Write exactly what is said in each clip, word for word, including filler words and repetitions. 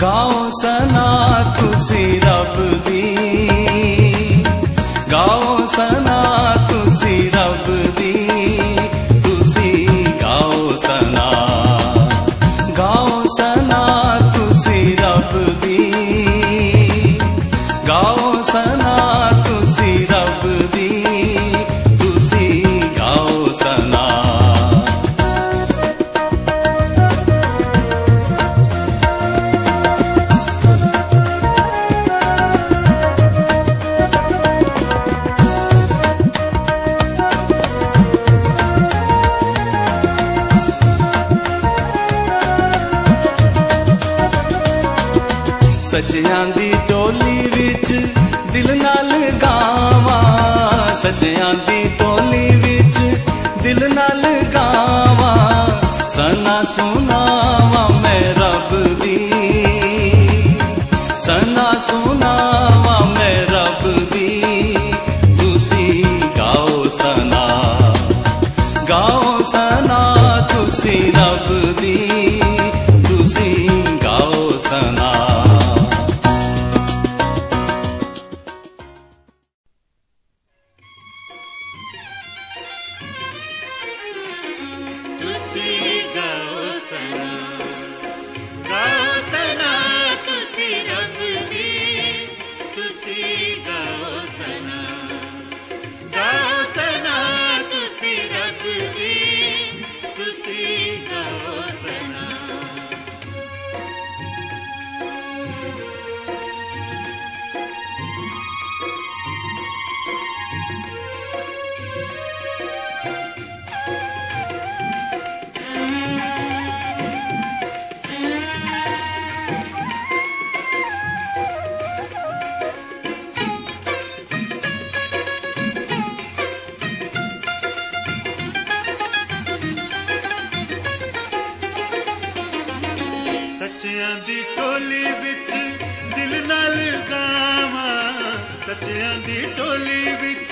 गाओ सना तुसी रब दी, गाओ सना तुसी रब दी, तुसी गाओ सना, गाओ सना तुसी रब दी, गाओ सना तुसी रब दी, तुसी गाओ सना। सच्चियां दी टोली विच दिल नाल गावां, सच्चियां दी टोली विच दिल नाल गावां, सना सुनावां मैं रब दी, सना सुनावां मैं रब दी, तुसी गाओ सना, गाओ सना तुसी रब दी, तुसी गाओ सना। सच्चियां दी टोली विच दिल नाल गावां, सच्चियां दी टोली विच,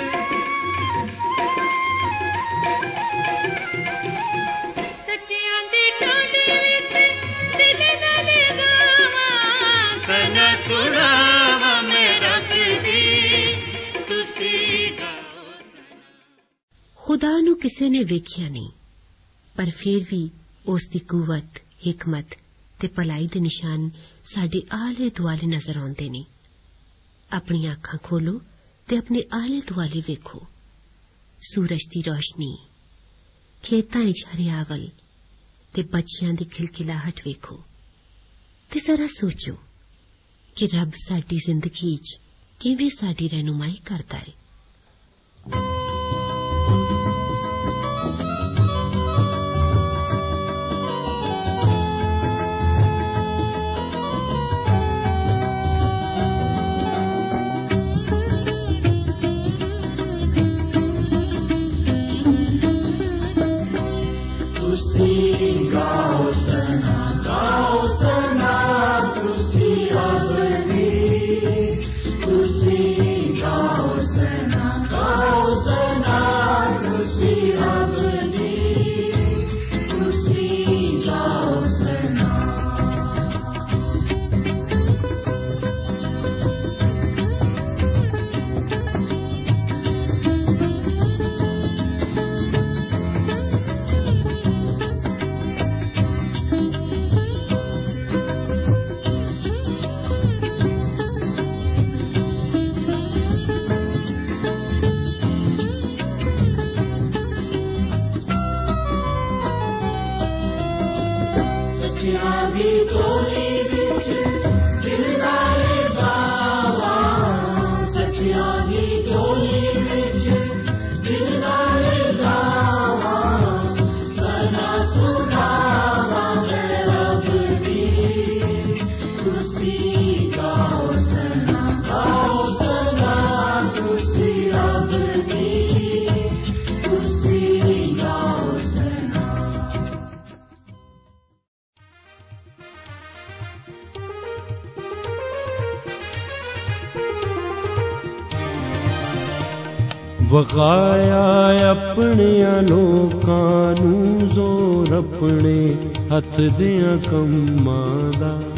सच्चियां दी टोली विच दिल नाल गावां, सना सुनावां मैं रब दी, तुसी गाओ सना। खुदा नू किसे ने वेखिया नहीं, पर फिर भी उस दी कुवत, हिकमत ते भलाई दे निशान साडे आले दुआले नजर आउंदे ने। अपनी अखां खोलो ते अपने आले दुआले वेखो, सूरज दी रोशनी, खेतां च हरियावल ते बच्चियां दी खिलखिलाहट वेखो, ते जरा सोचो कि रब साडी जिंदगी च किवें साडी रहनुमाई करदा है। वगाया अपने लोकां नूं जोर अपने हथ दियां कम्मां दा,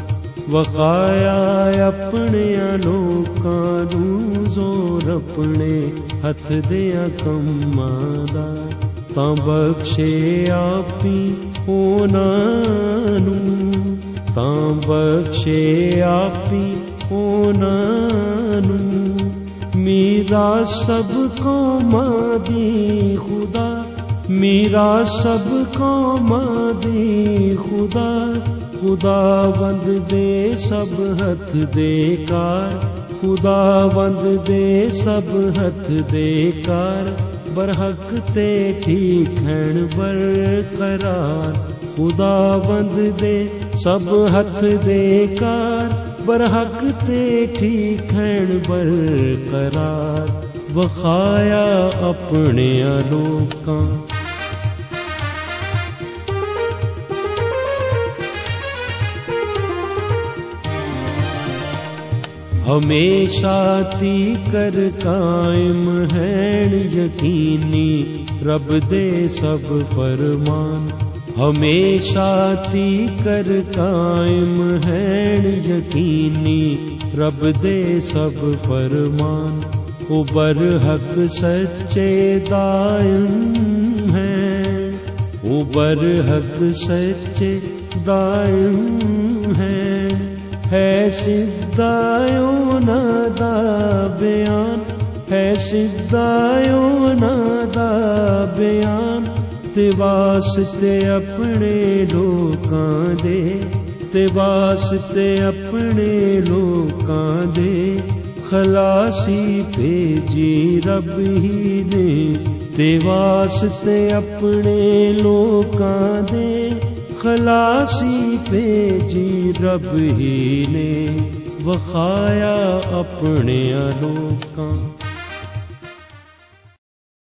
ਵਖਾਇਆ ਆਪਣਿਆਂ ਲੋਕਾਂ ਨੂੰ ਜ਼ੋਰ ਆਪਣੇ ਹੱਥ ਦਿਆਂ ਕੰਮਾਂ ਦਾ, ਤਾਂ ਬਖਸ਼ੇ ਆਪੀ ਉਹਨਾਂ ਨੂੰ, ਤਾਂ ਬਖਸ਼ੇ ਆਪੀ ਉਹਨਾਂ ਨੂੰ। ਮੇਰਾ ਸਭ ਕੌਮਾਂ ਦੀ ਖੁਦਾ, ਮੇਰਾ ਸਭ ਕੌਮਾਂ ਦੀ ਖੁਦਾ, ਖੁਦਾਵੰਦ ਦੇ ਸਭ ਹੱਥ ਦੇ ਕਾਰ, ਖੁਦਾਵੰਦ ਦੇ ਸਭ ਹੱਥ ਦੇ ਕਾਰ, ਬਰਹਕ ਤੇ ਠੀਕ ਹੈਣ ਬਰਕਰਾਰ, ਖੁਦਾਵੰਦ ਦੇ ਸਭ ਹੱਥ ਦੇ ਕਾਰ, ਬਰਹਕ ਤੇ ਠੀਕ ਹੈਣ ਬਰਕਰਾਰ। ਵਖਾਇਆ ਆਪਣਿਆਂ ਲੋਕਾਂ ਹਮੇਸ਼ਾ ਤੀਕਰ ਕਾਇਮ ਹੈਣ ਯਕੀਨੀ ਰੱਬ ਦੇ ਸਭ ਫਰਮਾਨ, ਹਮੇਸ਼ਾ ਤੀਕਰ ਕਾਇਮ ਹੈਣ ਯਕੀਨੀ ਰੱਬ ਦੇ ਸਭ ਫਰਮਾਨ। ਉਹ ਬਰਹਕ ਸੱਚੇ ਦਾਇਮ ਹੈ, ਉਹ ਬਰਹਕ ਸੱਚੇ ਦਾਇਮ ਹੈ, ਹੈ ਸਿੱਧਾ ਉਹਨਾਂ ਦਾ ਬਿਆਨ, ਹੈ ਸਿੱਧਾ ਉਹਨਾਂ ਦਾ ਬਿਆਨ। ਤੇ ਵਾਸਤੇ ਆਪਣੇ ਲੋਕਾਂ ਦੇ, ਤੇ ਵਾਸਤੇ ਆਪਣੇ ਲੋਕਾਂ ਦੇ, ਖਲਾਸੀ ਭੇਜੀ ਰੱਬ ਹੀ ਨੇ। ਤੇ ਵਾਸਤੇ ਆਪਣੇ ਲੋਕਾਂ ਦੇ, ਖਲਾਸੀ ਭੇਜੀ ਰੱਬ ਹੀ ਨੇ। ਵਖਾਇਆ ਆਪਣਿਆਂ ਲੋਕਾਂ